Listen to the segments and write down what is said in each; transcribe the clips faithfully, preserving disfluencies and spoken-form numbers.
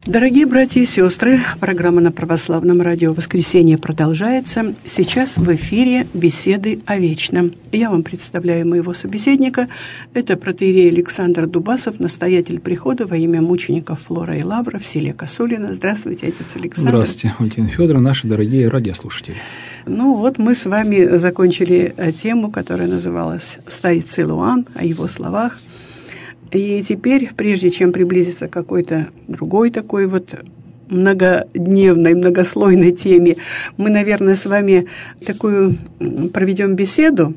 Дорогие братья и сестры, программа на Православном радио «Воскресенье» продолжается. Сейчас в эфире беседы о вечном. Я вам представляю моего собеседника. Это протоиерей Александр Дубасов, настоятель прихода во имя мучеников Флора и Лавра в селе Косулино. Здравствуйте, отец Александр. Здравствуйте, Валентина Федоровна, наши дорогие радиослушатели. Ну вот мы с вами закончили тему, которая называлась «Старец Илуан», о его словах. И теперь, прежде чем приблизиться к какой-то другой такой вот многодневной, многослойной теме, мы, наверное, с вами такую проведем беседу,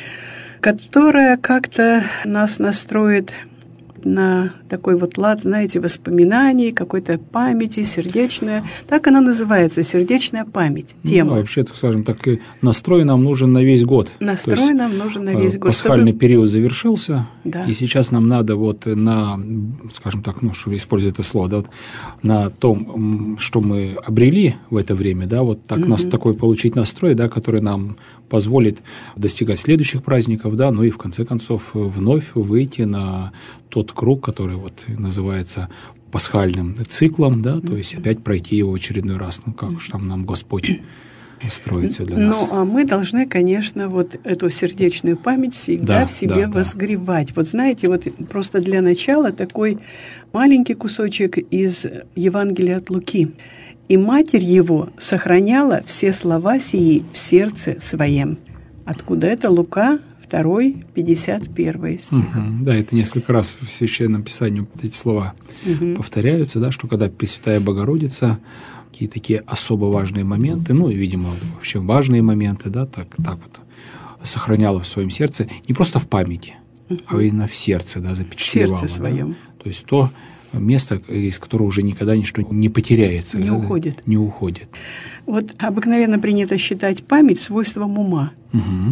которая как-то нас настроит на такой вот лад, знаете, воспоминаний, какой-то памяти, сердечная. Так она называется, сердечная память, тема. Ну, вообще, так скажем, так и настрой нам нужен на весь год. Настрой нам нужен на весь год. Пасхальный чтобы... период завершился, да. И сейчас нам надо вот на, скажем так, ну, чтобы использовать это слово, да, вот на том, что мы обрели в это время, да, вот так угу. нас такой получить настрой, да, который нам позволит достигать следующих праздников, да, ну и в конце концов вновь выйти на тот круг, который вот называется пасхальным циклом, да, то есть опять пройти его в очередной раз, ну как уж там нам Господь устроится для нас. Ну, а мы должны, конечно, вот эту сердечную память всегда да, в себе да, возгревать. Да. Вот знаете, вот просто для начала такой маленький кусочек из Евангелия от Луки. «И Матерь его сохраняла все слова сии в сердце своем». Откуда это? Лука два, пятьдесят один стих. Угу, да, это несколько раз в Священном Писании эти слова угу. повторяются, да, что когда Пресвятая Богородица, какие такие особо важные моменты, ну и, видимо, вообще важные моменты, да, так, так вот сохраняла в своем сердце, не просто в памяти, угу. а именно в сердце, да, запечатлевала. В сердце своем. Да? То есть то место, из которого уже никогда ничто не потеряется. Не да, уходит. Не уходит. Вот обыкновенно принято считать память свойством ума. Угу.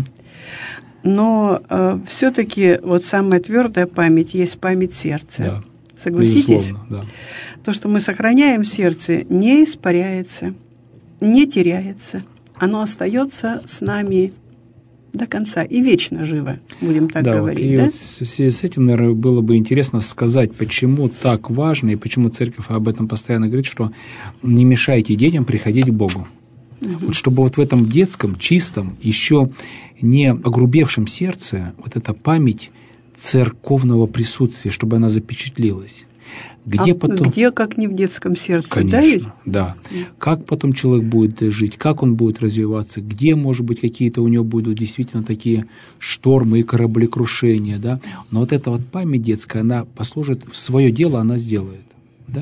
Но э, все-таки вот самая твердая память есть память сердца. Да. Согласитесь? Безусловно, да. То, что мы сохраняем в сердце, не испаряется, не теряется. Оно остается с нами до конца и вечно живо, будем так да, говорить. Вот, и да? вот в связи с этим, наверное, было бы интересно сказать, почему так важно, и почему Церковь об этом постоянно говорит, что не мешайте детям приходить к Богу. Угу. Вот чтобы вот в этом детском, чистом, еще не огрубевшем сердце вот эта память церковного присутствия, чтобы она запечатлелась. Где, а потом... где, как не в детском сердце, Конечно, да? Есть? Да. Как потом человек будет жить, как он будет развиваться, где, может быть, какие-то у него будут действительно такие штормы и кораблекрушения, да? Но вот эта вот память детская, она послужит, свое дело она сделает. Да?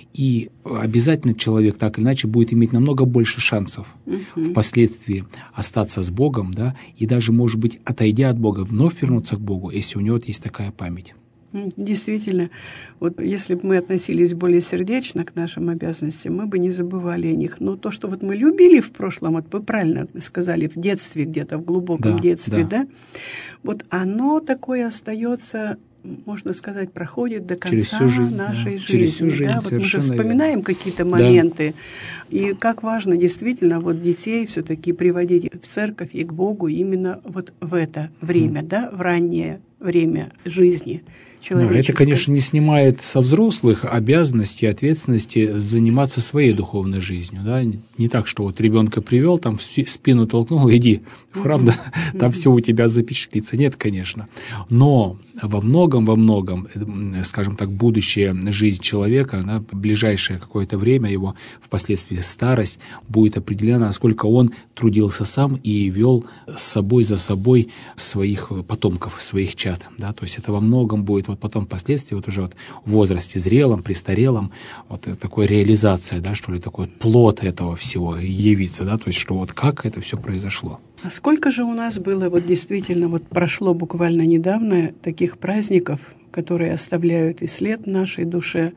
И обязательно человек так или иначе будет иметь намного больше шансов uh-huh. впоследствии остаться с Богом, да? И даже, может быть, отойдя от Бога, вновь вернуться к Богу, если у него вот есть такая память. Действительно, вот если бы мы относились более сердечно к нашим обязанностям, мы бы не забывали о них. Но то, что вот мы любили в прошлом, вот вы правильно сказали, в детстве где-то, в глубоком да, детстве, да. да, вот оно такое остается, можно сказать, проходит до конца жизнь, нашей да. жизни. Через всю жизнь, да? Вот мы же вспоминаем верно. Какие-то моменты. Да. И как важно действительно вот детей все-таки приводить в церковь и к Богу именно вот в это время, mm. да, в раннее время жизни. Да, это, конечно, не снимает со взрослых обязанности и ответственности заниматься своей духовной жизнью. Да? Не так, что вот ребенка привел, там в спину толкнул, иди в храм, да, там все у тебя запечатлится. Нет, конечно. Но во многом, во многом, скажем так, будущая жизнь человека, да, ближайшее какое-то время, его впоследствии старость, будет определена, насколько он трудился сам и вел с собой, за собой своих потомков, своих чад. Да? То есть это во многом будет вот потом впоследствии, вот уже вот в возрасте зрелом, престарелом, вот такая реализация, да, что ли, такой плод этого всего явится, да, то есть что вот как это все произошло. А сколько же у нас было, вот действительно, вот прошло буквально недавно таких праздников, которые оставляют и след в нашей душе,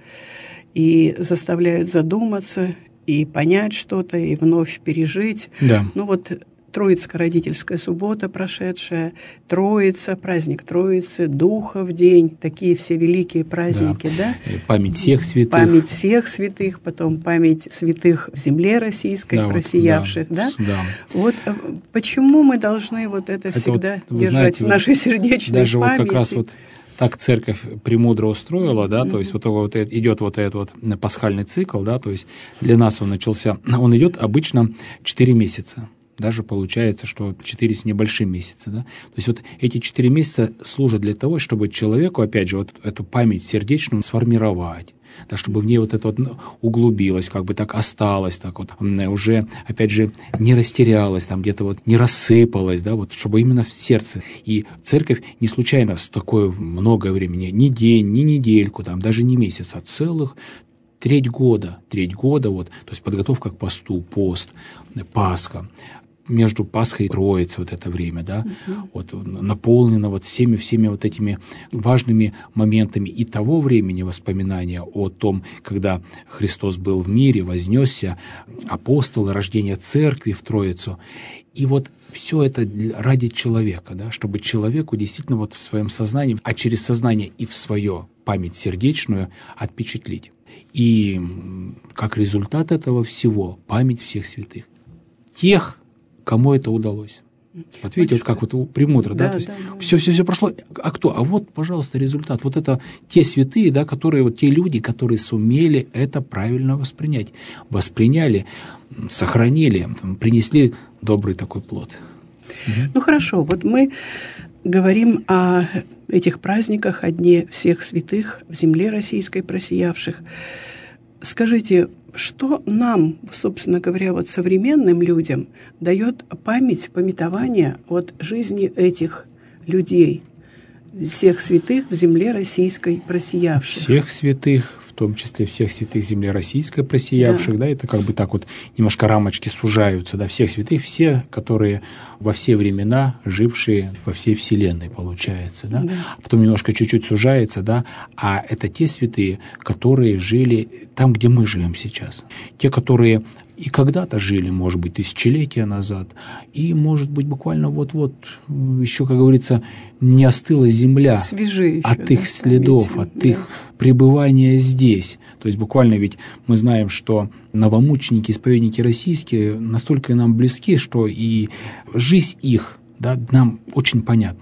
и заставляют задуматься, и понять что-то, и вновь пережить. Да. Ну вот Троицко-родительская суббота прошедшая, Троица, праздник Троицы, Духов день, такие все великие праздники, да? да? Память всех святых. Память всех святых, потом память святых в земле российской, да, просиявших, вот, да? Да? да? Вот почему мы должны вот это, это всегда вот, держать знаете, в нашей сердечной даже памяти? Даже вот как раз вот так церковь премудро устроила, да, mm-hmm. то есть вот, вот идет вот этот вот пасхальный цикл, да, то есть для нас он начался, он идет обычно четыре месяца. Даже получается, что четыре с небольшим месяца. Да? То есть вот эти четыре месяца служат для того, чтобы человеку, опять же, вот эту память сердечную сформировать, да, чтобы в ней вот это вот углубилось, как бы так осталось, так вот уже, опять же, не растерялось, там где-то вот не рассыпалось, да, вот, чтобы именно в сердце. И церковь не случайно с такое многое времени, ни день, ни недельку, там, даже не месяц, а целых треть года, треть года, вот, то есть подготовка к посту, пост, Пасха, между Пасхой и Троицей вот это время, да, uh-huh. вот наполнено вот всеми, всеми вот этими важными моментами и того времени воспоминания о том, когда Христос был в мире, вознесся, апостолы, рождение церкви в Троицу. И вот все это ради человека, да, чтобы человеку действительно вот в своем сознании, а через сознание и в свою память сердечную отпечатлить. И как результат этого всего память всех святых. Тех, кому это удалось. Вот видите, вот как вот премудро, да, да, то есть да, да. Все, все, все прошло. А кто? А вот, пожалуйста, результат. Вот это те святые, да, которые, вот те люди, которые сумели это правильно воспринять. Восприняли, сохранили, принесли добрый такой плод. Ну хорошо, вот мы говорим о этих праздниках, о Дне всех святых в земле российской просиявших. Скажите, что нам, собственно говоря, вот современным людям дает память, памятование от жизни этих людей, всех святых в земле российской просиявших? Всех святых, в том числе всех святых земли российской просиявших, да. да, это как бы так вот немножко рамочки сужаются, да, всех святых, все, которые во все времена жившие во всей вселенной, получается, да, да. А потом немножко чуть-чуть сужается, да, а это те святые, которые жили там, где мы живем сейчас, те, которые и когда-то жили, может быть, тысячелетия назад, и, может быть, буквально вот-вот, еще, как говорится, не остыла земля Свежие от еще, их да, следов, памяти, от да. их пребывания здесь. То есть буквально ведь мы знаем, что новомученики, исповедники российские настолько нам близки, что и жизнь их, да, нам очень понятна.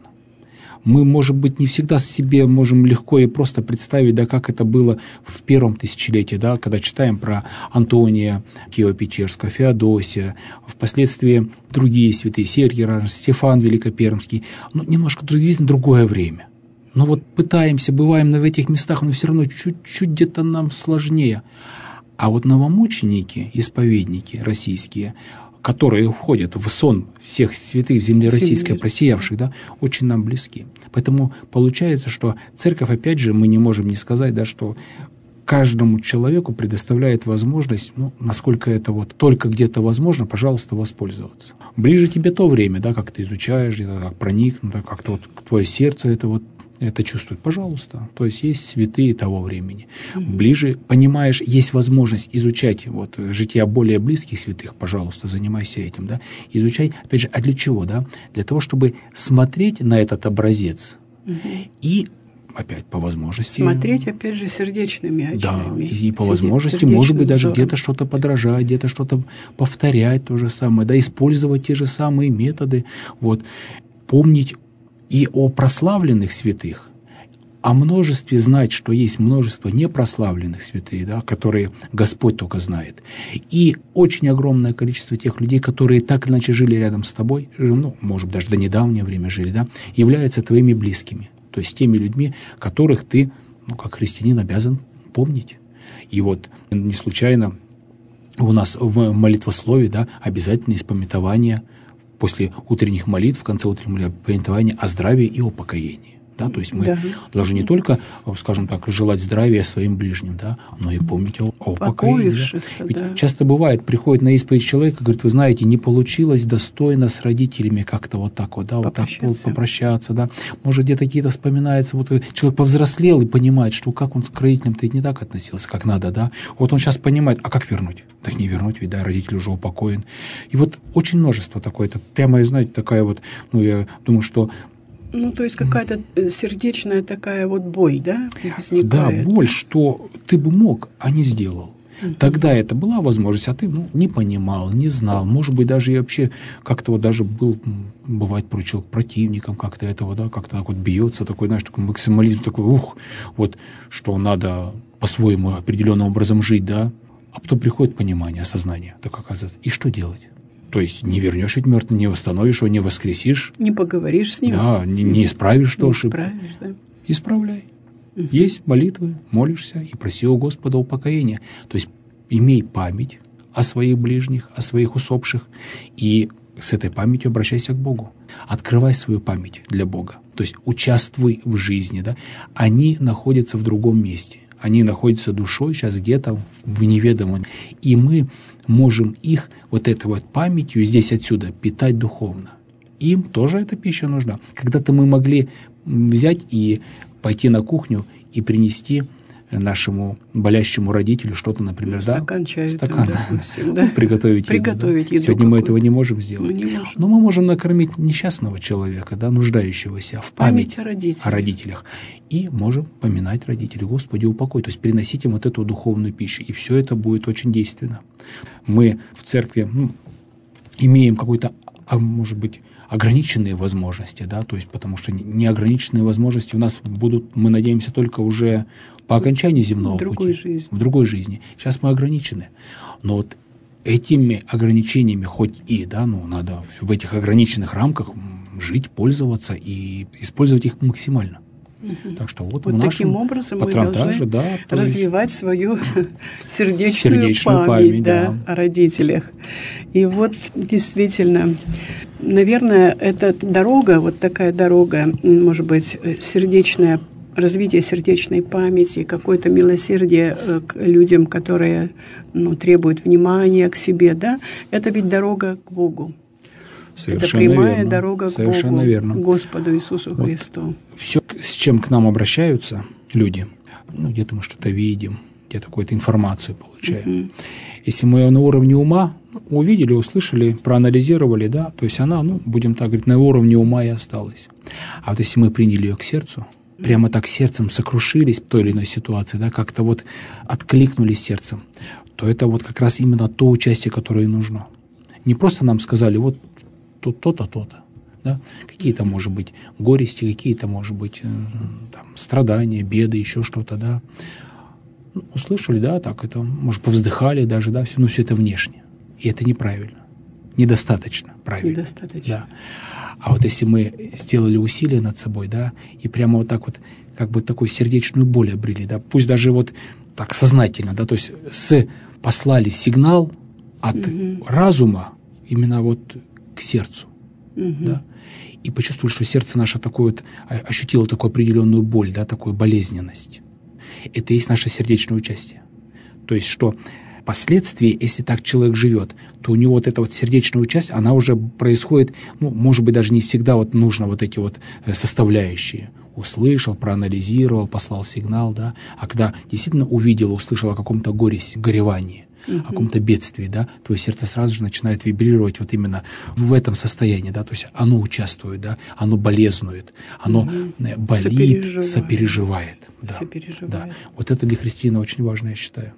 Мы, может быть, не всегда себе можем легко и просто представить, да, как это было в первом тысячелетии, да, когда читаем про Антония Киево-Печерского, Феодосия, впоследствии другие святые, Сергий Радонежский, Стефан Великопермский, ну, немножко другое время. Но вот пытаемся, бываем в этих местах, но все равно чуть-чуть где-то нам сложнее. А вот новомученики, исповедники российские, которые входят в сон всех святых в земле российской просиявших, да, очень нам близки. Поэтому получается, что церковь, опять же, мы не можем не сказать, да, что каждому человеку предоставляет возможность, ну, насколько это вот только где-то возможно, пожалуйста, воспользоваться. Ближе тебе то время, да, как ты изучаешь, где-то так проникнуто, как-то вот твое сердце это вот это чувствует, пожалуйста. То есть есть святые того времени. Mm-hmm. Ближе, понимаешь, есть возможность изучать вот жития более близких святых, пожалуйста, занимайся этим, да. Изучай, опять же, а для чего, да? Для того, чтобы смотреть на этот образец mm-hmm. и опять по возможности. Смотреть, опять же, сердечными очами. Да, и, и по возможности, может быть, даже взором. Где-то что-то подражать, где-то что-то повторять то же самое, да, использовать те же самые методы, вот, помнить и о прославленных святых, о множестве знать, что есть множество непрославленных святых, да, которые Господь только знает. И очень огромное количество тех людей, которые так или иначе жили рядом с тобой, ну, может быть, даже до недавнего времени жили, да, являются твоими близкими. То есть теми людьми, которых ты, ну, как христианин, обязан помнить. И вот не случайно у нас в молитвословии, да, обязательно есть памятование после утренних молитв, в конце утренних молитв, памятование о здравии и о покаянии. Да, то есть мы да. должны не только, скажем так, желать здравия своим ближним, да, но и помнить о, о покаянии. Да. Ведь да. часто бывает, приходит на исповедь человек и говорит, вы знаете, не получилось достойно с родителями как-то вот так вот, да, вот так попрощаться, да. Может, где-то какие-то вспоминается, вот человек повзрослел и понимает, что как он к родителям-то не так относился, как надо, да. Вот он сейчас понимает, а как вернуть? Так не вернуть, ведь, да, родитель уже упокоен. И вот очень множество такое, это прямо, знаете, такая вот, ну, я думаю, что ну, то есть какая-то сердечная такая вот боль, да, возникает? Да, боль, что ты бы мог, а не сделал. Mm-hmm. Тогда это была возможность, а ты ну, не понимал, не знал, может быть, даже и вообще как-то вот даже был, бывает, порой человек противником как-то этого, да, как-то так вот бьется, такой, знаешь, такой максимализм, такой, ух, вот, что надо по-своему определенным образом жить, да, а потом приходит понимание, осознание, так оказывается, и что делать? То есть не вернешь ведь мертвого, не восстановишь его, не воскресишь. Не поговоришь с ним. Да, не, не исправишь то, что... Исправишь, да. Исправляй. Угу. Есть молитвы, молишься и проси у Господа упокоения. То есть имей память о своих ближних, о своих усопших, и с этой памятью обращайся к Богу. Открывай свою память для Бога. То есть участвуй в жизни. Да? Они находятся в другом месте. Они находятся душой сейчас где-то в неведомом. И мы можем их вот этой вот памятью здесь отсюда питать духовно. Им тоже эта пища нужна. Когда-то мы могли взять и пойти на кухню и принести нашему болящему родителю что-то, например, стакан да? чаю, стакан, допустим, да? приготовить, приготовить еду. еду. Сегодня мы этого не можем сделать. Мы не можем. Но мы можем накормить несчастного человека, да, нуждающегося в память, память о, родителях. о родителях. И можем поминать родителей. Господи, упокой. То есть приносить им вот эту духовную пищу. И все это будет очень действенно. Мы в церкви ну, имеем какой-то, а может быть, ограниченные возможности, да, то есть потому что неограниченные возможности у нас будут, мы надеемся, только уже по окончании земного в другой пути, жизни. в другой жизни. Сейчас мы ограничены, но вот этими ограничениями хоть и, да, ну надо в этих ограниченных рамках жить, пользоваться и использовать их максимально. Угу. Так что вот, вот в таким образом мы должны да, развивать есть... свою сердечную, сердечную память, память да, да. о родителях. И вот действительно, наверное, эта дорога, вот такая дорога, может быть, сердечная, развитие сердечной памяти, какое-то милосердие к людям, которые ну, требуют внимания к себе, да, это ведь дорога к Богу. Совершенно это прямая верно. дорога Совершенно к Богу, верно. к Господу Иисусу вот Христу. Все, с чем к нам обращаются люди, ну, где-то мы что-то видим, где-то какую-то информацию получаем. Uh-huh. Если мы ее на уровне ума увидели, услышали, проанализировали, да, то есть она, ну, будем так говорить, на уровне ума и осталась. А вот если мы приняли ее к сердцу, прямо так сердцем сокрушились в той или иной ситуации, да, как-то вот откликнулись сердцем, то это вот как раз именно то участие, которое нужно. Не просто нам сказали, вот тут то-то, то-то. Да? Какие-то, может быть, горести, какие-то, может быть, там, страдания, беды, еще что-то, да. Ну, услышали, да, так это, может, повздыхали даже, да, все, но все это внешне. И это неправильно. Недостаточно правильно. Недостаточно. Да. А вот если мы сделали усилия над собой, да, и прямо вот так вот, как бы такую сердечную боль обрели, да, пусть даже вот так сознательно, да, то есть с, послали сигнал от угу. разума именно вот к сердцу, угу. да, и почувствовали, что сердце наше такое вот, ощутило такую определенную боль, да, такую болезненность. Это и есть наше сердечное участие. То есть, что впоследствии, если так человек живет, то у него вот эта вот сердечная часть, она уже происходит, ну, может быть, даже не всегда вот нужно вот эти вот составляющие. Услышал, проанализировал, послал сигнал, да, а когда действительно увидел, услышал о каком-то горе, горевании, Uh-huh. о каком-то бедствии, да, твое сердце сразу же начинает вибрировать вот именно в этом состоянии, да, то есть оно участвует, да, оно болезнует, оно uh-huh. болит, сопереживает, сопереживает, да, сопереживает. Да. Вот это для христианина очень важно, я считаю.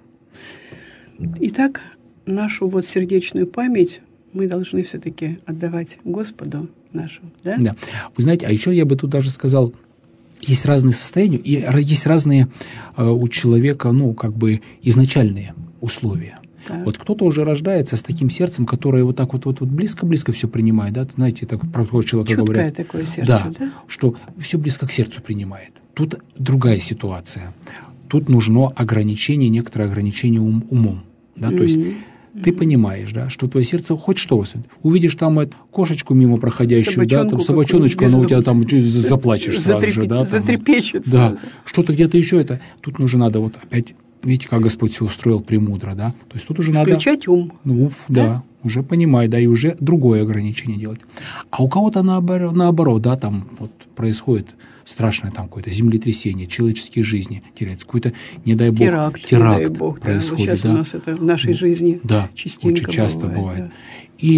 Итак, нашу вот сердечную память мы должны все-таки отдавать Господу нашему, да? Да. Вы знаете, а еще я бы тут даже сказал, есть разные состояния, и есть разные э, у человека, ну, как бы изначальные условия. Так. Вот кто-то уже рождается с таким сердцем, которое вот так вот, вот, вот близко-близко все принимает, да, знаете, так про человека Чуткое говорят. такое сердце, да, да? что все близко к сердцу принимает. Тут другая ситуация. Тут нужно ограничение, некоторое ограничение ум, умом, да, mm-hmm. то есть ты понимаешь, да, что твое сердце хоть что, увидишь там эту кошечку мимо проходящую, да, там собачоночку, она у тебя там заплачешь сразу же, да, затрепещет да, что-то где-то еще это. Тут нужно надо вот опять, видите, как Господь все устроил премудро, да, то есть тут уже надо включать ум, ну, да, да, уже понимай, да, и уже другое ограничение делать. А у кого-то наоборот, наоборот, да, там вот происходит страшное там какое-то землетрясение, человеческие жизни теряются, какой-то, не дай бог, теракт, теракт не дай бог, происходит. Да. Сейчас да. у нас это в нашей жизни да, частенько очень часто бывает. бывает. Да. И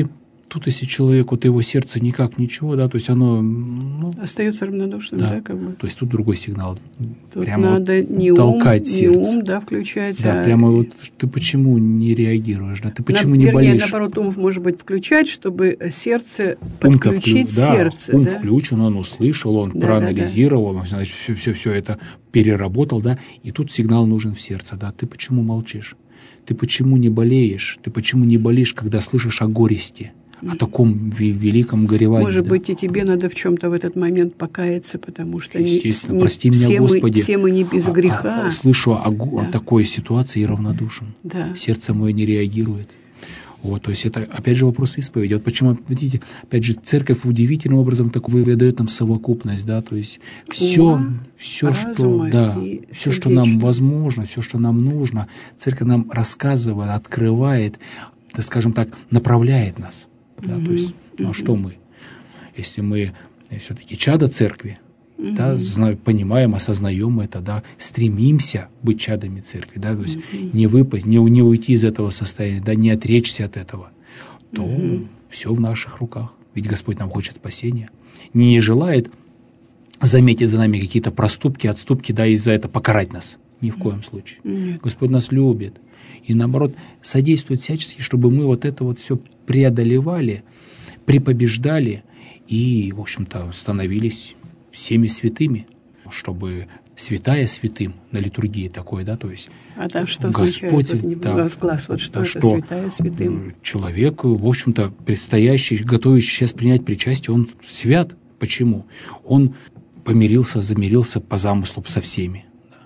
Тут, если человек, вот его сердце никак ничего, да, то есть оно... Ну, остается равнодушным, да, да, как бы. То есть тут другой сигнал. Тут прямо надо вот не толкать ум, сердце. не ум, да, включать. Да, а... прямо вот ты почему не реагируешь, да, ты почему На, не вернее, болишь? наоборот, ум может быть включать, чтобы сердце Ум-то подключить вклю... да, сердце. ум да? включен, он услышал, он Да, проанализировал, да, да. он, значит, все, все, все это переработал, да, и тут сигнал нужен в сердце, да, ты почему молчишь? Ты почему не болеешь? Ты почему не болишь, когда слышишь о горести? О таком великом горевании. Может да? быть, и тебе надо в чем-то в этот момент покаяться, потому что Естественно, не, прости не, меня, все, Господи. мы, все мы не без греха. А, а, слышу о, да. о такой ситуации и равнодушен. Да. Сердце мое не реагирует. Вот, то есть это, опять же, вопрос исповеди. Вот почему, видите, опять же, церковь удивительным образом так выдает нам совокупность, да, то есть все, Ума, все, что, разума да, и все, что нам сердечного. возможно, все, что нам нужно, церковь нам рассказывает, открывает, да, скажем так, направляет нас. Да, Угу. то есть, ну а что мы? Если мы все-таки чадо церкви, угу. да, знаем, понимаем, осознаем это, да, стремимся быть чадами церкви, да, то есть угу. не выпасть, не, не уйти из этого состояния, да, не отречься от этого, то угу. все в наших руках. Ведь Господь нам хочет спасения, не желает заметить за нами какие-то проступки, отступки, да, и за это покарать нас. Ни в коем случае. Нет. Господь нас любит. И наоборот, содействует всячески, чтобы мы вот это вот все преодолевали, препобеждали и, в общем-то, становились всеми святыми, чтобы святая святым на литургии такое, да, то есть а там что Господь, означает, вот, да, возглас, вот что да, это что святая святым? Человек, в общем-то, предстоящий, готовящий сейчас принять причастие, он свят. Почему? Он помирился, замирился по замыслу со всеми.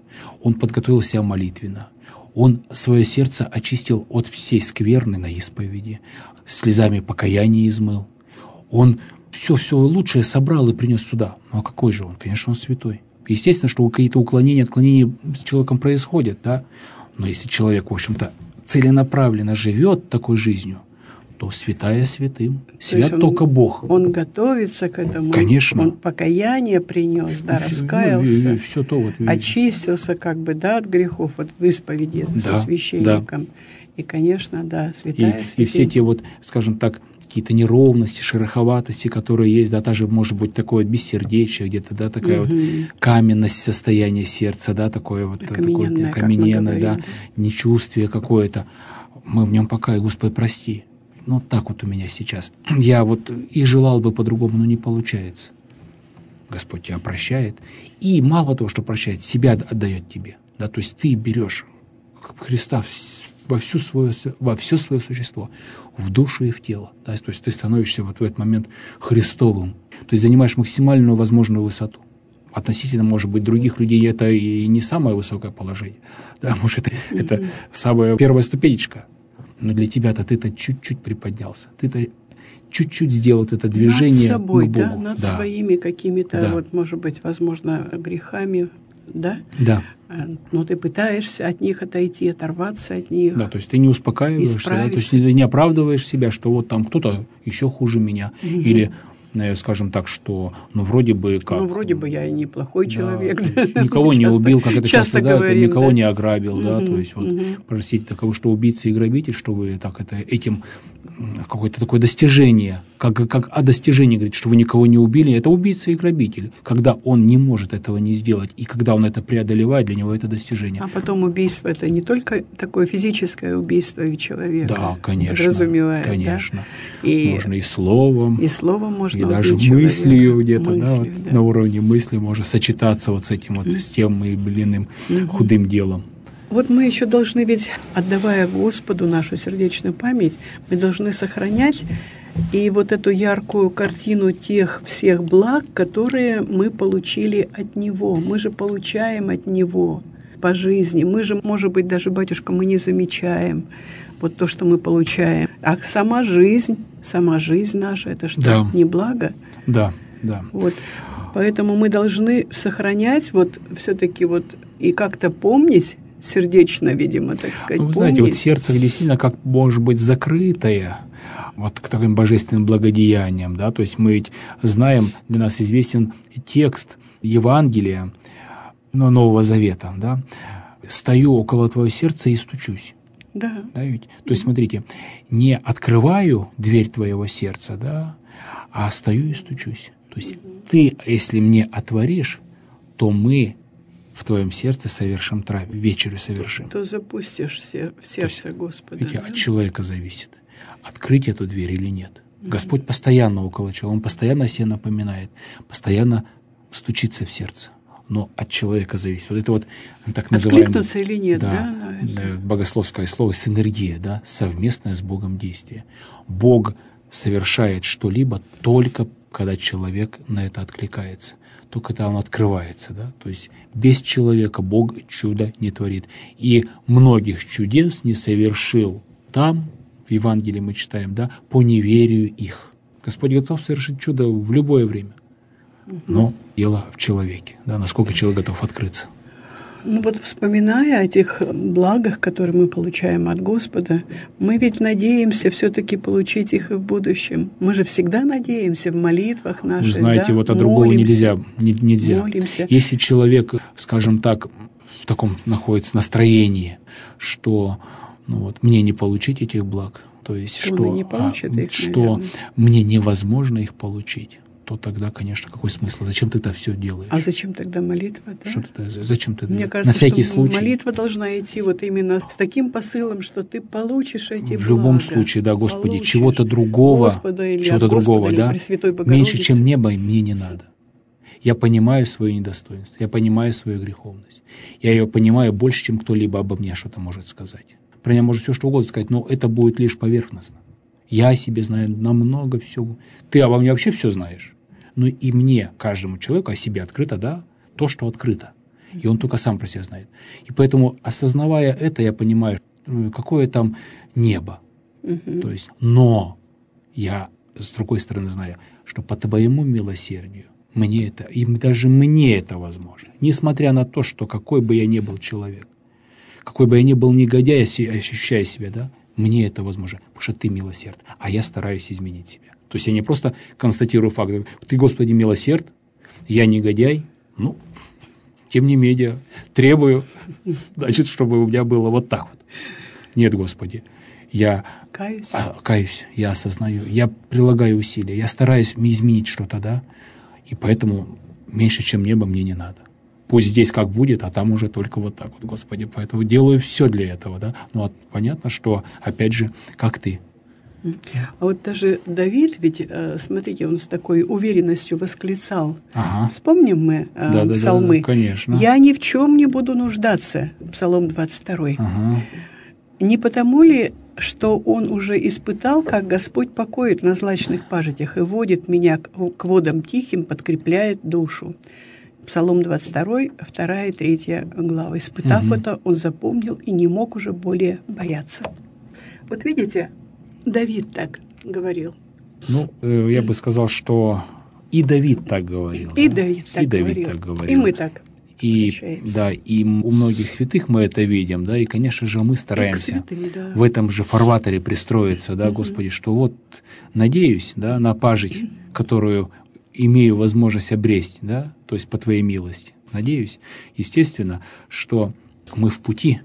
Он подготовил себя молитвенно. Он свое сердце очистил от всей скверны на исповеди, слезами покаяния измыл. Он все-все лучшее собрал и принес сюда. Ну а какой же он? Конечно, он святой. Естественно, что какие-то уклонения, отклонения с человеком происходят, да? Но если человек, в общем-то, целенаправленно живет такой жизнью, то святая святым. Свят он, только Бог. Он готовится к этому. Конечно. Он покаяние принес, да, раскаялся, ну, все то вот, очистился как бы, да, от грехов, вот в исповеди да, со священником. Да. И, конечно, да, святая и, святым. И все те вот, скажем так, какие-то неровности, шероховатости, которые есть, да, даже может быть такое бессердечие где-то, да, такая угу. вот каменность состояния сердца, да, такое вот окамененное, такое окамененное, да, нечувствие какое-то. Мы в нем покаялись, Господи, прости. Ну, так вот у меня сейчас. Я вот и желал бы по-другому, но не получается. Господь тебя прощает. И мало того, что прощает, себя отдает тебе. Да? То есть ты берешь Христа во, всю свое, во все свое существо, в душу и в тело. Да? То есть ты становишься вот в этот момент Христовым. То есть занимаешь максимальную возможную высоту. Относительно, может быть, других людей это и не самое высокое положение. Да? Может, это, mm-hmm. это самая первая ступенечка. Но для тебя-то ты-то чуть-чуть приподнялся. Ты-то чуть-чуть сделал это движение над собой, к Богу. Да, над да. своими какими-то, да. вот, может быть, возможно, грехами, да? Да. Но ты пытаешься от них отойти, оторваться от них. Да, то есть ты не успокаиваешься, да? То есть ты не оправдываешь себя, что вот там кто-то еще хуже меня. Угу. Или, скажем так, что, ну, вроде бы как... Ну, вроде бы я неплохой да, человек. Да. Никого не убил, как это часто, да, говорим, никого да? не ограбил, угу, да, то есть вот, угу. простите, такого, что убийца и грабитель, что вы так это, этим, какое-то такое достижение, как, как о достижении говорит, что вы никого не убили, это убийца и грабитель, когда он не может этого не сделать, и когда он это преодолевает, для него это достижение. А потом убийство, это не только такое физическое убийство человека. Да, конечно, подразумевает, конечно. Да? И, можно и словом, и словом можно и даже мыслью где-то, мыслью, да, вот, да. на уровне мысли можно сочетаться вот с этим вот, mm-hmm. с тем и блинным mm-hmm. худым делом. Вот мы еще должны ведь, отдавая Господу нашу сердечную память, мы должны сохранять и вот эту яркую картину тех всех благ, которые мы получили от Него. Мы же получаем от Него по жизни. Мы же, может быть, даже, батюшка, мы не замечаем вот то, что мы получаем. А сама жизнь, сама жизнь наша, это что, да. не благо? Да, да. Вот. Поэтому мы должны сохранять вот все-таки вот и как-то помнить, сердечно, видимо, так сказать, ну, вы помнить. знаете, вот сердце действительно как может быть закрытое вот к таким божественным благодеяниям, да, то есть мы ведь знаем, для нас известен текст Евангелия Нового Завета, да, «Стою около твоего сердца и стучусь». Да. Да, ведь? То есть, смотрите, не открываю дверь твоего сердца, да, а стою и стучусь. То есть ты, если мне отворишь, то мы в твоем сердце совершим трапезу, вечерю совершим. То запустишь в сердце есть, Господа. Видите, да? от человека зависит, открыть эту дверь или нет. Mm-hmm. Господь постоянно около человека, Он постоянно о себе напоминает, постоянно стучится в сердце. Но от человека зависит. Вот это вот так называемое... Откликнуться или нет, да? Да, да, богословское слово синергия, да, совместное с Богом действие. Бог совершает что-либо только когда человек на это откликается, только когда он открывается, да, то есть без человека Бог чудо не творит. И многих чудес не совершил там, в Евангелии мы читаем, да, по неверию их. Господь готов совершить чудо в любое время, но дело в человеке, да, насколько человек готов открыться. Ну вот, вспоминая о этих благах, которые мы получаем от Господа, мы ведь надеемся все-таки получить их и в будущем. Мы же всегда надеемся в молитвах наших. Вы знаете, да? вот от другого нельзя. Не, нельзя. Молимся. Если человек, скажем так, в таком находится настроении, что ну вот, мне не получить этих благ, то есть что, что, не получит а, их, что мне невозможно их получить, то тогда, конечно, какой смысл? Зачем ты это все делаешь? А зачем тогда молитва? Да? Что ты, зачем ты? Мне кажется, на всякий что случай. молитва должна идти вот именно с таким посылом, что ты получишь эти В блага. любом случае, да, Господи, получишь чего-то другого, Господа или чего-то от Господа, другого, или да, Пресвятой меньше, чем Богородицы. небо, мне не надо. Я понимаю свое недостоинство, я понимаю свою греховность. Я ее понимаю больше, чем кто-либо обо мне что-то может сказать. Про меня может все что угодно сказать, но это будет лишь поверхностно. Я о себе знаю намного всего. Ты обо мне вообще все знаешь. Но и мне, каждому человеку, о себе открыто, да, то, что открыто. И он только сам про себя знает. И поэтому, осознавая это, я понимаю, какое там небо. Угу. То есть, но я, с другой стороны, знаю, что по твоему милосердию мне это, и даже мне это возможно. Несмотря на то, что какой бы я ни был человек, какой бы я ни был негодяй, ощущая себя, да, мне это возможно, потому что ты милосерд, а я стараюсь изменить себя. То есть я не просто констатирую факт, ты, Господи, милосерд, я негодяй, ну, тем не менее, требую, значит, чтобы у меня было вот так вот. Нет, Господи, я каюсь, а, каюсь, я осознаю, я прилагаю усилия, я стараюсь изменить что-то, да, и поэтому меньше, чем небо, мне не надо. Пусть здесь как будет, а там уже только вот так вот, Господи, поэтому делаю все для этого, да. Ну, а понятно, что, опять же, как ты. А вот даже Давид, ведь, смотрите, он с такой уверенностью восклицал. Ага. Вспомним мы э, да, да, псалмы. Да, конечно. «Я ни в чем не буду нуждаться», Псалом двадцать второй. Ага. Не потому ли, что он уже испытал, как Господь покоит на злачных пажитях и водит меня к водам тихим, подкрепляет душу? Псалом двадцать второй, вторая и третья глава. Испытав угу. это, он запомнил и не мог уже более бояться. Вот видите, Давид так говорил. Ну, э, я бы сказал, что и Давид так говорил. И да? Давид так и Давид говорил. так говорил. И мы так. И, да, и у многих святых мы это видим, да, и, конечно же, мы стараемся святым, да. в этом же фарватере пристроиться, да, Господи, что вот надеюсь, да, на пажить, которую имею возможность обресть, да, то есть по Твоей милости. Надеюсь, естественно, что мы в пути,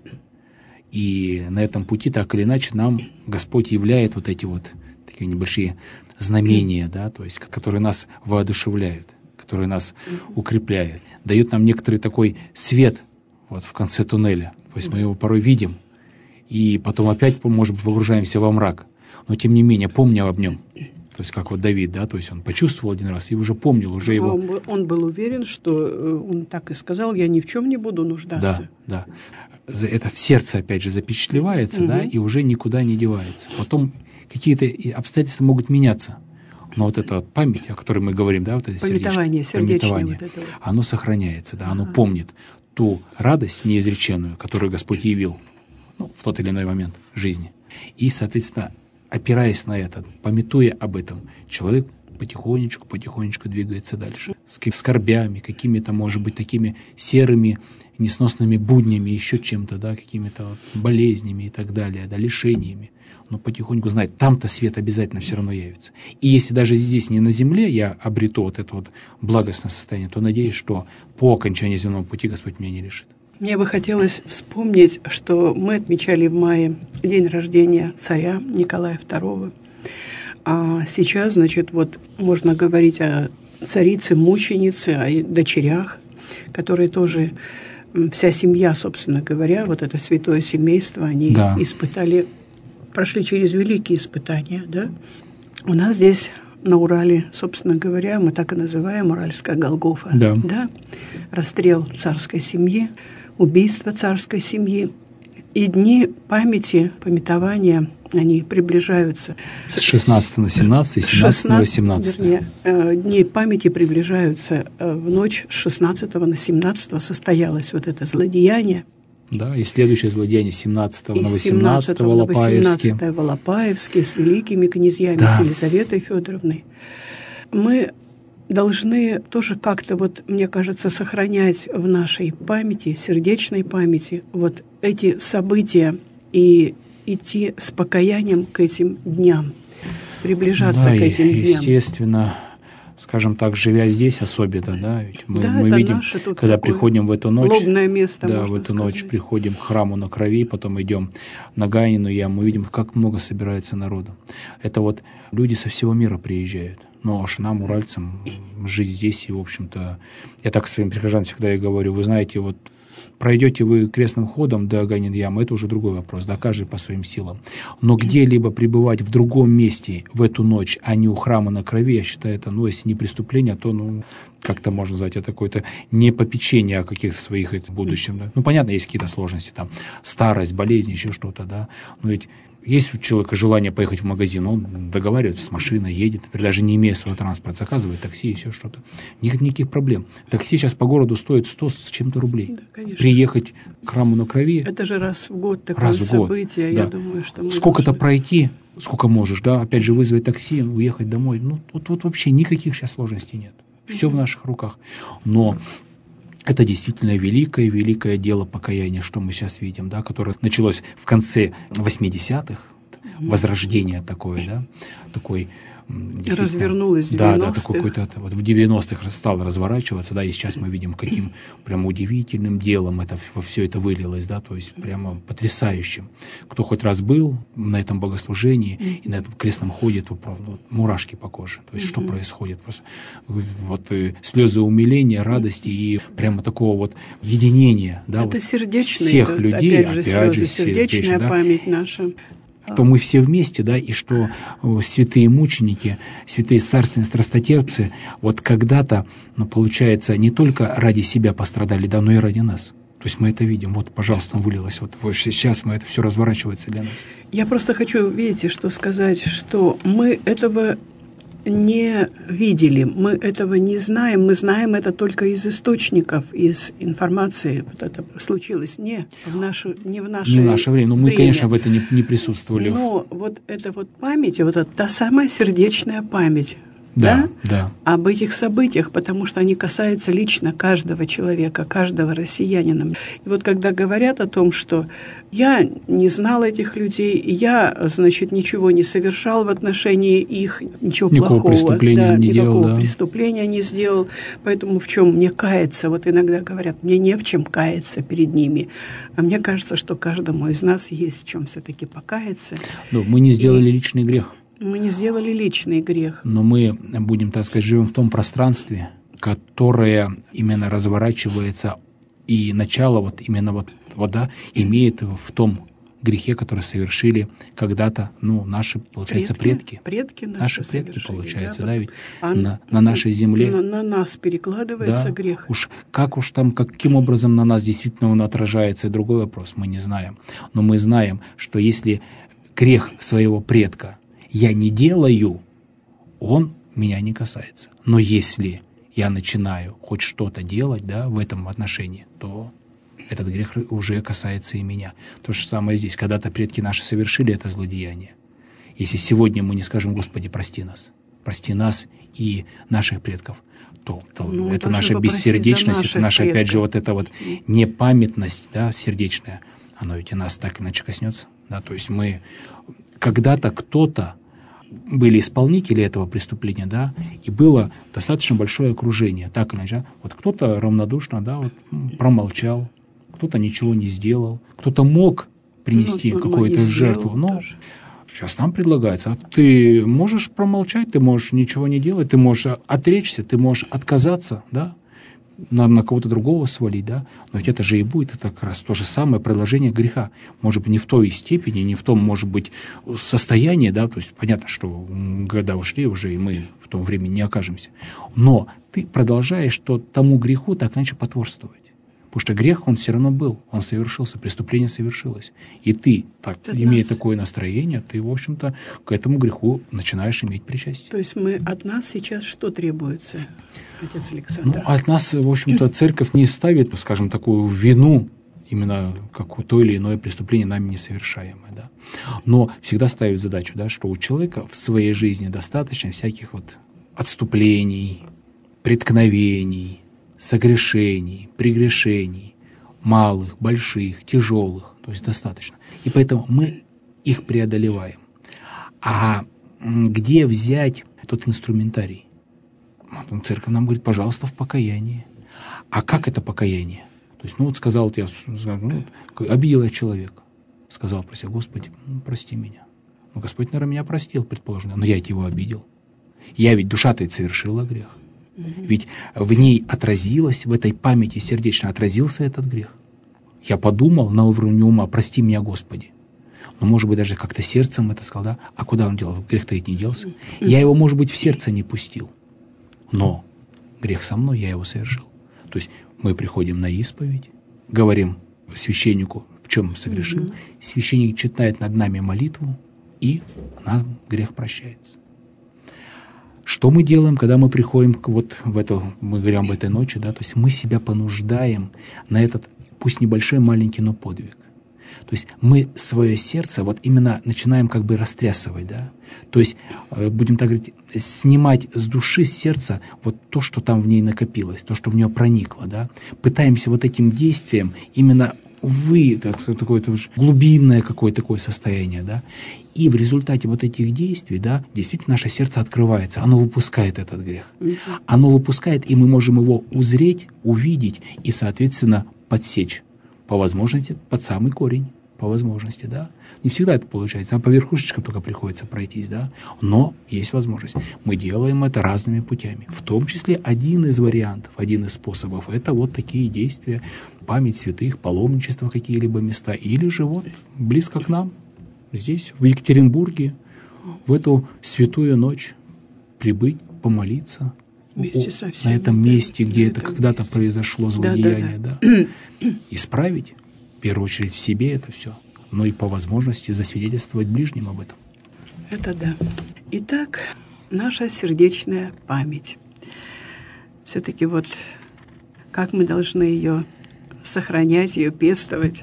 и на этом пути так или иначе нам Господь являет вот эти вот такие небольшие знамения, да, то есть которые нас воодушевляют, которые нас укрепляют, дают нам некоторый такой свет вот в конце туннеля. То есть мы его порой видим, и потом опять, может быть, погружаемся во мрак. Но тем не менее, помня об нем. То есть как вот Давид, да, то есть он почувствовал один раз и уже помнил, уже его... Он был, он был уверен, что он так и сказал, я ни в чем не буду нуждаться. Да, да. Это в сердце, опять же, запечатлевается, угу. да, и уже никуда не девается. Потом какие-то обстоятельства могут меняться. Но вот эта вот память, о которой мы говорим, да, вот это пометование, сердечное, пометование, вот это вот. Оно сохраняется, да, оно ага. помнит ту радость неизреченную, которую Господь явил, ну, в тот или иной момент жизни. И, соответственно, опираясь на это, памятуя об этом, человек потихонечку, потихонечку двигается дальше. С скорбями, какими-то, может быть, такими серыми, несносными буднями, еще чем-то, да, какими-то вот болезнями и так далее, да, лишениями. Но потихоньку знает, там-то свет обязательно все равно явится. И если даже здесь, не на земле, я обрету вот это вот благостное состояние, то надеюсь, что по окончании земного пути Господь меня не лишит. Мне бы хотелось вспомнить, что мы отмечали в мае день рождения царя Николая второго. А сейчас, значит, вот можно говорить о царице-мученице, о дочерях, которые тоже, вся семья, собственно говоря, вот это святое семейство, они да. испытали, прошли через великие испытания, да. У нас здесь на Урале, собственно говоря, мы так и называем Уральская Голгофа, да. Да? Расстрел царской семьи, убийство царской семьи. И дни памяти, памятования, они приближаются. С шестнадцатого на семнадцатое, с семнадцатого на восемнадцатое. Вернее, дни памяти приближаются в ночь с шестнадцатого на семнадцатое состоялось вот это злодеяние. Да, и следующее злодеяние семнадцатого на восемнадцатое в Алапаевске. в Алапаевске с великими князьями, да. С Елизаветой Федоровной. Мы должны тоже как-то, вот, мне кажется, сохранять в нашей памяти, сердечной памяти, вот эти события и идти с покаянием к этим дням, приближаться да, к этим дням. Естественно, скажем так, живя здесь особенно, да, ведь мы, да, мы видим, когда приходим в эту ночь, лобное место, да, в эту сказать. ночь приходим к храму на Крови, потом идем на Ганину яму, мы видим, как много собирается народу. Это вот люди со всего мира приезжают. Ну, аж нам, уральцам, жить здесь, и, в общем-то, я так своим прихожанам всегда и говорю, вы знаете, вот пройдете вы крестным ходом до Ганин ямы, это уже другой вопрос, да, каждый по своим силам. Но где-либо пребывать в другом месте в эту ночь, а не у храма на Крови, я считаю, это, ну, если не преступление, то, ну, как-то можно назвать это какое-то не попечение о каких-то своих это, будущем, да. Ну, понятно, есть какие-то сложности, там, старость, болезнь, еще что-то, да, но ведь есть у человека желание поехать в магазин, он договаривается с машиной, едет, например, даже не имея своего транспорта, заказывает такси, еще что-то. Никаких, никаких проблем. Такси сейчас по городу стоит сто с чем-то рублей. Да, приехать к храму на Крови. Это же раз в год такое раз в год, событие, да. Я думаю, что мы сколько-то должны... пройти, сколько можешь, да, опять же вызвать такси, уехать домой. Ну, вот, вот вообще никаких сейчас сложностей нет. Все mm-hmm. в наших руках. Но это действительно великое-великое дело покаяния, что мы сейчас видим, да, которое началось в конце восьмидесятых, возрождение такое, да, такой... Развернулось в девяностых. Да, да, такой какой-то вот в девяностых стало разворачиваться, да, и сейчас мы видим, каким прям удивительным делом это, во все это вылилось, да, то есть прямо потрясающим. Кто хоть раз был на этом богослужении mm-hmm. и на этом крестном ходе, то ну, мурашки по коже. То есть mm-hmm. что происходит? Просто вот э, слезы умиления, радости и прямо такого вот единения, да, это вот сердечные, всех это, людей, опять же, опять слезы, же, сердечная да, память наша. Что мы все вместе, да, и что святые мученики, святые царственные страстотерпцы, вот когда-то, ну, получается, не только ради себя пострадали, да, но и ради нас. То есть мы это видим. Вот, пожалуйста, вылилось. Вот, вот сейчас мы это все разворачивается для нас. Я просто хочу, видите, что сказать, что мы этого не видели, мы этого не знаем, мы знаем это только из источников, из информации. Вот это случилось не в наше, не в наше, не в наше время. Но мы, время. конечно, в это не, не присутствовали. Но вот эта вот память, вот эта та самая сердечная память, да, да, да. об этих событиях, потому что они касаются лично каждого человека, каждого россиянина. И вот когда говорят о том, что я не знал этих людей, я, значит, ничего не совершал в отношении их, ничего никакого плохого, преступления да, не никакого делал, да. преступления не сделал, поэтому в чем мне каяться? Вот иногда говорят, мне не в чем каяться перед ними, а мне кажется, что каждому из нас есть в чем все-таки покаяться. Но мы не сделали И... личный грех. Мы не сделали личный грех. Но мы, будем так сказать, живем в том пространстве, которое именно разворачивается, и начало вот именно вот, вот да, имеет в том грехе, который совершили когда-то, ну, наши, получается, предки. Предки, предки наши, наши предки, получается, да, да ведь а на, на нашей земле. На, на нас перекладывается да, грех. Уж как уж там, каким образом на нас действительно он отражается, другой вопрос, мы не знаем. Но мы знаем, что если грех своего предка я не делаю, он меня не касается. Но если я начинаю хоть что-то делать, да, в этом отношении, то этот грех уже касается и меня. То же самое здесь. Когда-то предки наши совершили это злодеяние. Если сегодня мы не скажем: Господи, прости нас, прости нас и наших предков, то, то ну, это наша бессердечность, это наша, предков. Опять же, вот эта вот непамятность, да, сердечная, оно ведь и нас так иначе коснется. Да? То есть мы когда-то кто-то были исполнители этого преступления, да, и было достаточно большое окружение, так или иначе. Вот кто-то равнодушно, да, вот, промолчал, кто-то ничего не сделал, кто-то мог принести ну, какую-то жертву. Но тоже. Сейчас нам предлагается, а ты можешь промолчать, ты можешь ничего не делать, ты можешь отречься, ты можешь отказаться, да, на, на кого-то другого свалить, да, но ведь это же и будет это как раз то же самое продолжение греха. Может быть, не в той степени, не в том, может быть, состоянии, да, то есть понятно, что года ушли уже, и мы в том времени не окажемся, но ты продолжаешь то, тому греху так иначе потворствовать. Потому что грех, он все равно был, он совершился, преступление совершилось. И ты, так, имея нас. такое настроение, ты, в общем-то, к этому греху начинаешь иметь причастие. То есть мы от нас сейчас что требуется, отец Александр? Ну, от нас, в общем-то, церковь не ставит, скажем, такую вину, именно как то или иное преступление нами не совершаемое, да. Но всегда ставит задачу, да, что у человека в своей жизни достаточно всяких вот отступлений, преткновений, согрешений, прегрешений, малых, больших, тяжелых, то есть достаточно. И поэтому мы их преодолеваем. А где взять тот инструментарий? Церковь нам говорит, пожалуйста, в покаянии. А как это покаяние? То есть, ну вот сказал, вот я ну, обидел я человека, сказал про себя, Господи, ну, прости меня. Ну, Господь, наверное, меня простил, предположим, но я ведь его обидел. Я ведь душа-то и совершила грех. Ведь в ней отразилось, в этой памяти сердечно отразился этот грех. Я подумал на уровне ума, прости меня, Господи. Но, может быть, даже как-то сердцем это сказал, да? А куда он делал? Грех-то ведь не делся. Я его, может быть, в сердце не пустил. Но грех со мной, я его совершил. То есть мы приходим на исповедь, говорим священнику, в чем согрешил. Mm-hmm. Священник читает над нами молитву, и нам грех прощается. Что мы делаем, когда мы приходим вот в эту, мы говорим об этой ночи, да, то есть мы себя понуждаем на этот, пусть небольшой, маленький, но подвиг. То есть мы свое сердце вот именно начинаем как бы растрясывать, да, то есть, будем так говорить, снимать с души, с сердца вот то, что там в ней накопилось, то, что в нее проникло, да, пытаемся вот этим действием именно вы, так, такое-то глубинное какое-то такое состояние, да, и в результате вот этих действий, да, действительно наше сердце открывается, оно выпускает этот грех, оно выпускает, и мы можем его узреть, увидеть и, соответственно, подсечь, по возможности, под самый корень, по возможности, да. Не всегда это получается, а по верхушечкам только приходится пройтись, да, но есть возможность. Мы делаем это разными путями, в том числе один из вариантов, один из способов, это вот такие действия, память святых, паломничество, какие-либо места, или же вот близко к нам, здесь, в Екатеринбурге, в эту святую ночь прибыть, помолиться, вместе со всеми, на этом да, месте, где на это этом когда-то месте. произошло злодеяние, да, да, да. Исправить, в первую очередь, в себе это все, но и по возможности засвидетельствовать ближним об этом. Это да. Итак, наша сердечная память. Все-таки вот как мы должны ее сохранять, ее пестовать,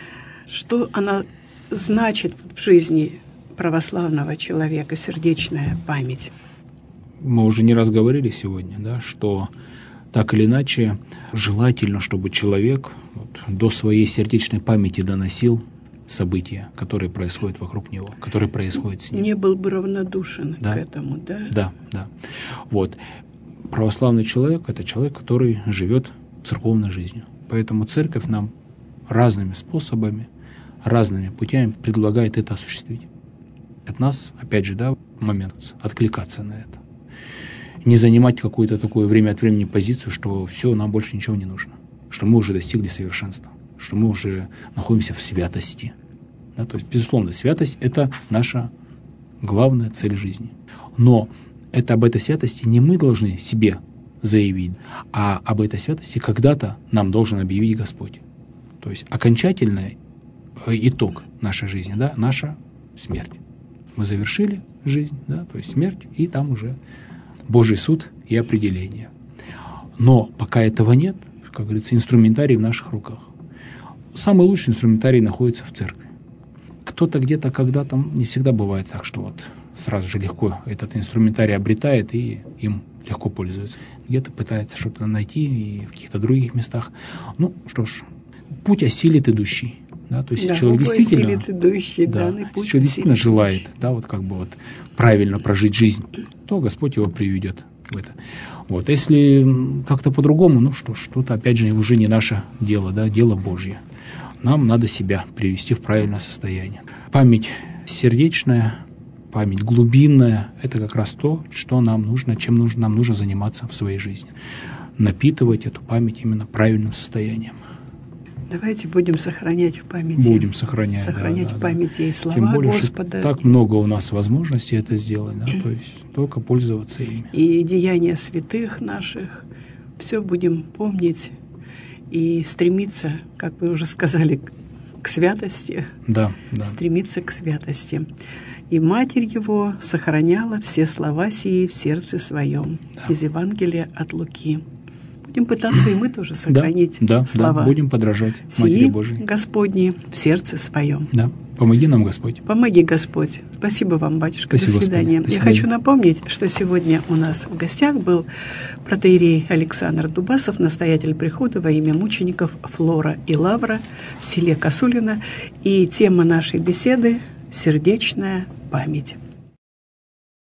что она значит в жизни православного человека, сердечная память. Мы уже не раз говорили сегодня, да, что так или иначе желательно, чтобы человек вот, до своей сердечной памяти доносил события, которые происходят вокруг него, которые происходят с ним. Не был бы равнодушен да? к этому, да? Да, да. Вот. Православный человек – это человек, который живет церковной жизнью. Поэтому церковь нам разными способами, разными путями предлагает это осуществить. От нас, опять же, да, момент откликаться на это. Не занимать какую-то такую время от времени позицию, что все, нам больше ничего не нужно, что мы уже достигли совершенства, что мы уже находимся в святости. Да, то есть, безусловно, святость – это наша главная цель жизни. Но это об этой святости не мы должны себе заявить, а об этой святости когда-то нам должен объявить Господь. То есть окончательный итог нашей жизни, да, наша смерть. Мы завершили жизнь, да, то есть смерть, и там уже Божий суд и определение. Но пока этого нет, как говорится, инструментарий в наших руках. Самый лучший инструментарий находится в церкви. Кто-то где-то, когда-то, не всегда бывает так, что вот сразу же легко этот инструментарий обретает и им легко пользуется. Где-то пытается что-то найти и в каких-то других местах. Ну, что ж, путь осилит идущий. Да, то есть да, человек действительно, идущий, да, да, путь человек действительно желает, да, вот как бы вот правильно прожить жизнь, то Господь его приведет в это. Вот, если как-то по-другому, ну что ж, тут опять же уже не наше дело, да, дело Божье. нам надо себя привести в правильное состояние. Память сердечная, память глубинная – это как раз то, что нам нужно, чем нужно, нам нужно заниматься в своей жизни. Напитывать эту память именно правильным состоянием. Давайте будем сохранять в памяти. Будем сохранять. Сохранять да, в да, памяти да. и слова Тем более, Господа. Так много у нас возможностей это сделать, да, то есть только пользоваться ими. И деяния святых наших. Все будем помнить и стремиться, как вы уже сказали, к святости. Да, да. Стремиться к святости. И Матерь Его сохраняла все слова сии в сердце своем. Да. Из Евангелия от Луки. Будем пытаться и мы тоже сохранить да, слова. Да, будем подражать сии Матери Божией. Господни в сердце своем. Да. Помоги нам, Господь. Помоги, Господь. Спасибо вам, батюшка. Спасибо, До свидания. Господи. До Я хочу напомнить, что сегодня у нас в гостях был протоиерей Александр Дубасов, настоятель прихода во имя мучеников Флора и Лавра в селе Косулино. И тема нашей беседы – сердечная память.